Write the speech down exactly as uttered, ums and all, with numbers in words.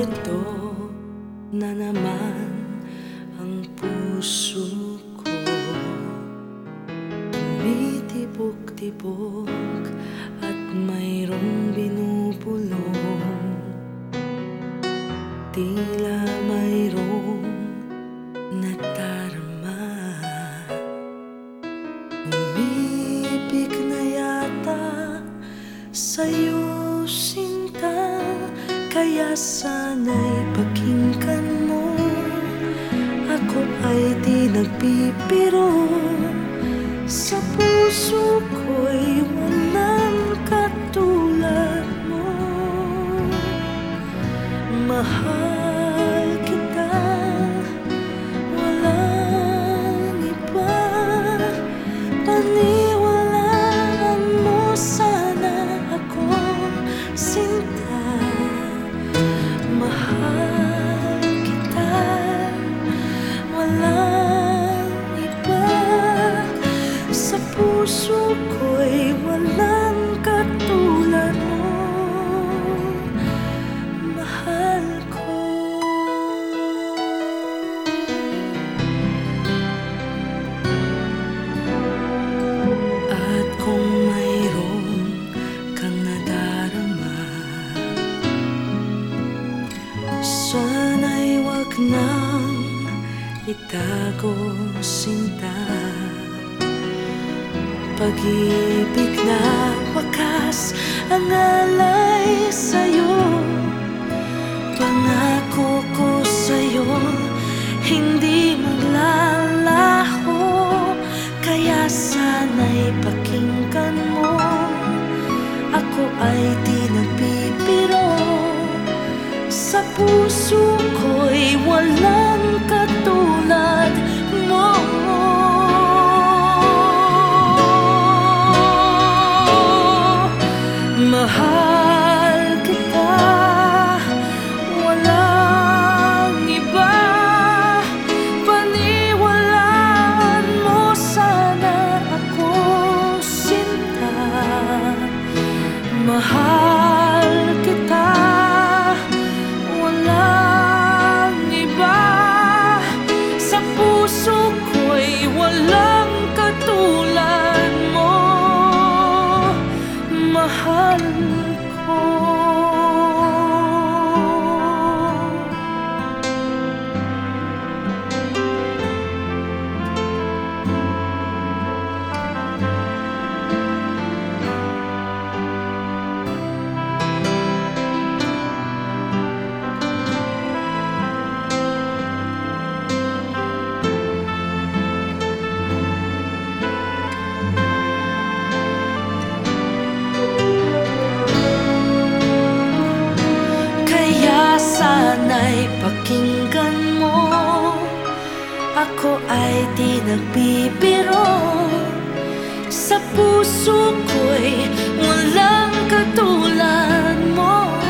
Ito na naman ang puso ko, tumitibok-tibok at mayroong binubulong. Tila mayroong nadarama, umibig na yata sa'yo, sinta. Kaya sana'y pakinggan mo, ako ay di nagbibiro. Sa puso ko'y walang katulad mo. Mahal kita, walang iba. Paniwalaan mo sana ako, sinta. Mahal kita, walang iba. Sa puso ko'y walang katulad mo, mahal ko. At kung mayroon kang nadarama, sana'y wag nang itago, sinta. Pag-ibig na wakas ang alay sa'yo. Pangako ko sa'yo, hindi maglalaho. Kaya sana'y pakinggan mo, ako ay di nagbibiro. Sa puso ko'y walang katulad mo. Mahal kita, walang iba. Paniwalaan mo sana ako, sinta. Mahal kita, walang iba. Sa puso ko'y walang katulad mo, mahal ko. Sana'y pakinggan mo, ako ay di nagbibiro. Sa puso ko'y walang katulad mo.